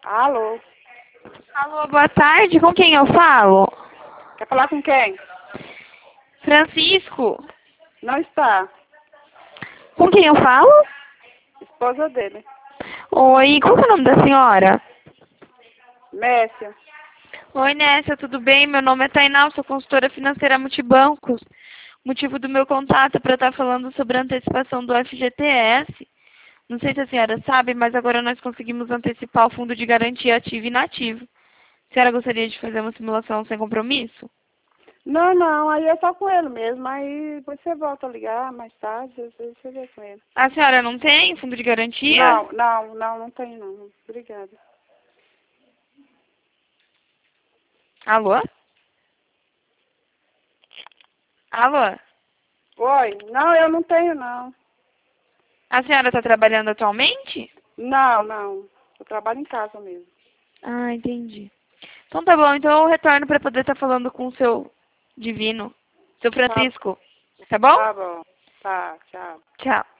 Alô? Alô, boa tarde. Com quem eu falo? Quer falar com quem? Francisco. Não está. Com quem eu falo? Esposa dele. Oi, qual que é o nome da senhora? Mércia. Oi, Nécia, tudo bem? Meu nome é Tainá, sou consultora financeira Multibancos. O motivo do meu contato é para estar falando sobre a antecipação do FGTS. Não sei se a senhora sabe, mas agora nós conseguimos antecipar o fundo de garantia ativo e inativo. A senhora gostaria de fazer uma simulação sem compromisso? Não, aí é só com ele mesmo. Aí depois você volta a ligar mais tarde, às vezes você vê com ele. A senhora não tem fundo de garantia? Não tem não. Obrigada. Alô? Alô? Oi? Não, eu não tenho não. A senhora está trabalhando atualmente? Não. Eu trabalho em casa mesmo. Ah, entendi. Então tá bom, então eu retorno para poder estar falando com o seu divino, seu Tá, Francisco. Tá bom? tá bom. Tá, tchau. Tchau.